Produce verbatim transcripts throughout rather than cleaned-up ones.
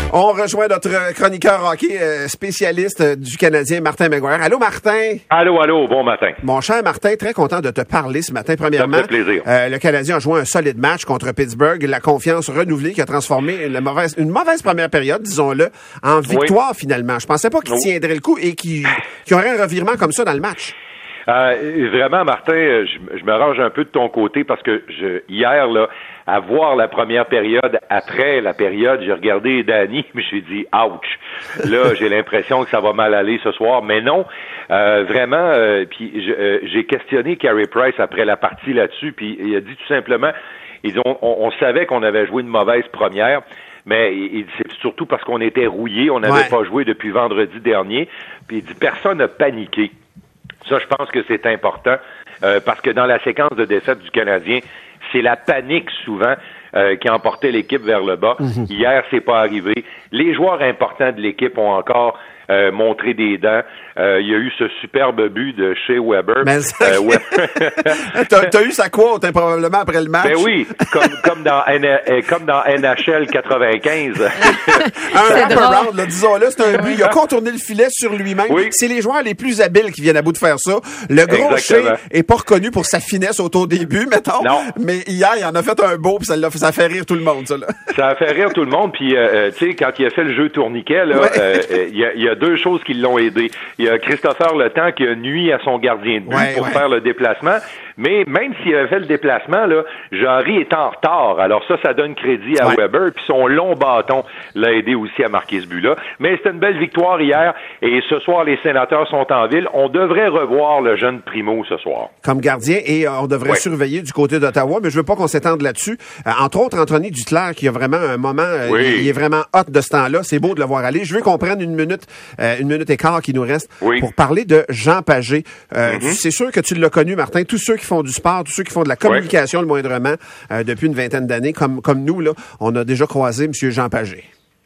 On rejoint notre chroniqueur hockey euh, spécialiste du Canadien, Martin McGuire. Allô, Martin? Allô, allô, bon matin. Mon cher Martin, très content de te parler ce matin. Premièrement, ça me fait plaisir. Euh, le Canadien a joué un solide match contre Pittsburgh. La confiance renouvelée qui a transformé une mauvaise, une mauvaise première période, disons-le, en victoire oui. finalement. Je pensais pas qu'il oui. tiendrait le coup et qu'il, qu'il y aurait un revirement comme ça dans le match. Euh, vraiment, Martin, je, je me range un peu de ton côté parce que je, hier, là, à voir la première période, après la période, j'ai regardé Danny, mais je me suis dit, ouch! Là, j'ai l'impression que ça va mal aller ce soir. Mais non, euh, vraiment, euh, puis je, euh, j'ai questionné Carey Price après la partie là-dessus, puis il a dit tout simplement, ils ont, on, on savait qu'on avait joué une mauvaise première, mais il, c'est surtout parce qu'on était rouillés, on n'avait ouais. pas joué depuis vendredi dernier, puis il dit, personne n'a paniqué. Ça, je pense que c'est important, euh, parce que dans la séquence de défaite du Canadien, c'est la panique souvent euh, qui emportait l'équipe vers le bas. Mm-hmm. Hier, c'est pas arrivé. Les joueurs importants de l'équipe ont encore euh, montré des dents. Euh, il y a eu ce superbe but de Shea Weber. Mais euh, ouais. t'as, t'as eu sa quote, hein, probablement, après le match. Ben oui, comme, comme dans N- euh, comme dans N H L quatre-vingt-quinze. un wrap-around, là, disons-le, c'est un but. Il a contourné le filet sur lui-même. Oui. C'est les joueurs les plus habiles qui viennent à bout de faire ça. Le gros Shea est pas reconnu pour sa finesse au début, mettons. Non. Mais hier, il en a fait un beau, puis ça, l'a, ça a fait rire tout le monde, ça, là. Ça a fait rire tout le monde, puis euh, tu sais, quand il a fait le jeu tourniquet, là, il ouais. euh, y, a, y a deux choses qui l'ont aidé. Il y a Christopher Le Temps qui a nuit à son gardien de but ouais, pour ouais. faire le déplacement. Mais même s'il avait fait le déplacement, là, Jarry est en retard. Alors ça, ça donne crédit à ouais. Weber. Puis son long bâton l'a aidé aussi à marquer ce but-là. Mais c'était une belle victoire hier. Et ce soir, les Sénateurs sont en ville. On devrait revoir le jeune Primo ce soir. Comme gardien. Et on devrait ouais. surveiller du côté d'Ottawa. Mais je veux pas qu'on s'étende là-dessus. Euh, entre autres, Anthony Duclair, qui a vraiment un moment... Euh, oui. Il est vraiment hot de ce temps-là. C'est beau de le voir aller. Je veux qu'on prenne une minute, euh, une minute et quart qui nous reste oui. pour parler de Jean Pagé. Euh, mm-hmm. C'est sûr que tu l'as connu, Martin. Tous ceux qui font du sport, tous ceux qui font de la communication ouais. le moindrement euh, depuis une vingtaine d'années, comme comme nous, là, on a déjà croisé M. Jean Pagé.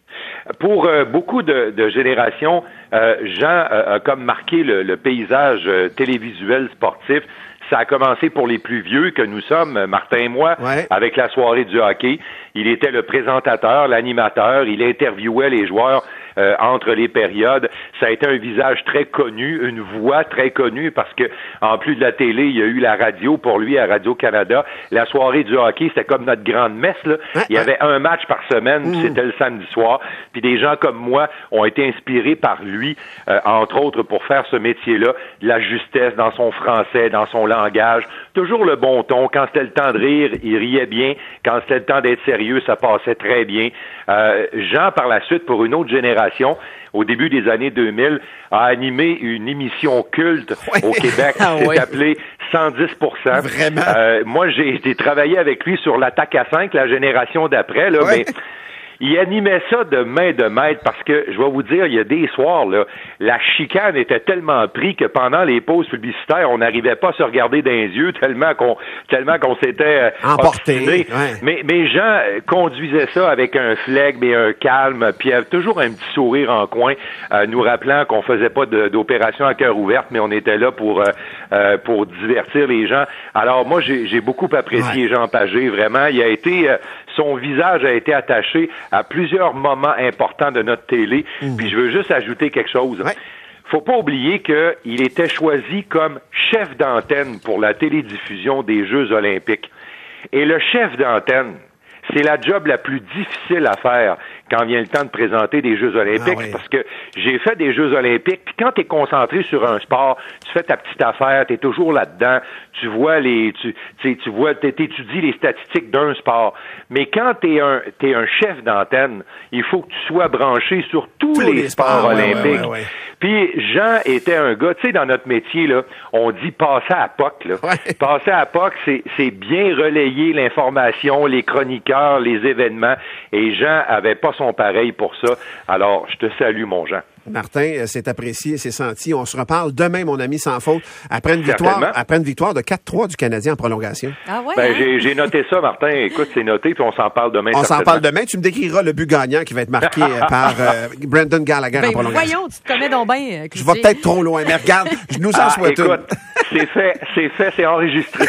Pour euh, beaucoup de, de générations, euh, Jean euh, a comme marqué le, le paysage euh, télévisuel sportif. Ça a commencé pour les plus vieux que nous sommes, Martin et moi, ouais. avec la soirée du hockey. Il était le présentateur, l'animateur, il interviewait les joueurs euh, entre les périodes. Ça a été un visage très connu, une voix très connue, parce que en plus de la télé, il y a eu la radio pour lui à Radio-Canada. La soirée du hockey, c'était comme notre grande messe, là. Ouais, il y avait un match par semaine, mmh. puis c'était le samedi soir. Puis des gens comme moi ont été inspirés par lui, euh, entre autres, pour faire ce métier-là, de la justesse dans son français, dans son langage, toujours le bon ton. Quand c'était le temps de rire, il riait bien. Quand c'était le temps d'être sérieux, ça passait très bien. Euh, Jean, par la suite, pour une autre génération, au début des années deux mille, a animé une émission culte ouais. au Québec qui ah, s'est ouais. appelée cent dix pour cent. Vraiment? Euh, moi, j'ai, j'ai travaillé avec lui sur l'attaque à cinq, la génération d'après, là, ouais. mais... Il animait ça de main de maître parce que, je vais vous dire, il y a des soirs, là, la chicane était tellement pris que pendant les pauses publicitaires, on n'arrivait pas à se regarder dans les yeux tellement qu'on, tellement qu'on s'était euh, emporté. Ouais. Mais, mais Jean conduisait ça avec un flegme et un calme, puis il avait toujours un petit sourire en coin, euh, nous rappelant qu'on faisait pas de, d'opération à cœur ouverte, mais on était là pour, euh, euh, pour divertir les gens. Alors, moi, j'ai, j'ai beaucoup apprécié ouais. Jean Pagé, vraiment. Il a été, euh, son visage a été attaché à plusieurs moments importants de notre télé. Mmh. Puis je veux juste ajouter quelque chose. Ouais. Faut pas oublier qu'il était choisi comme chef d'antenne pour la télédiffusion des Jeux olympiques. Et le chef d'antenne, c'est la job la plus difficile à faire quand vient le temps de présenter des Jeux olympiques, ah oui. parce que j'ai fait des Jeux olympiques, puis quand tu es concentré sur un sport, tu fais ta petite affaire, tu es toujours là-dedans, tu vois les tu tu vois t'étudies les statistiques d'un sport. Mais quand tu es un t'es un chef d'antenne, il faut que tu sois branché sur tous, tous les, les sports, sports olympiques. Ouais, ouais, ouais. Puis Jean était un gars, tu sais, dans notre métier là, on dit passer à P O C là. Ouais. Passer à P O C, c'est c'est bien relayer l'information, les chroniqueurs, les événements, et Jean avait pas son pareil pour ça. Alors, je te salue, mon Jean. Martin, c'est apprécié, c'est senti. On se reparle demain, mon ami, sans faute, après une victoire, après une victoire de quatre trois du Canadien en prolongation. Ah ouais? Ben, hein? j'ai, j'ai noté ça, Martin. Écoute, c'est noté, puis on s'en parle demain. On s'en parle demain. Tu me décriras le but gagnant qui va être marqué par euh, Brendan Gallagher ben, en prolongation. Voyons, tu te connais donc bien. Je vais peut-être trop loin, mais regarde, je nous en ah, souhaite écoute, une. c'est fait, c'est fait, c'est enregistré.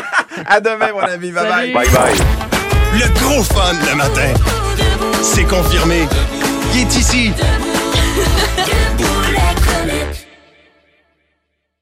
À demain, mon ami. Bye bye. Bye bye. Le gros fun le matin. C'est confirmé. qui est ici.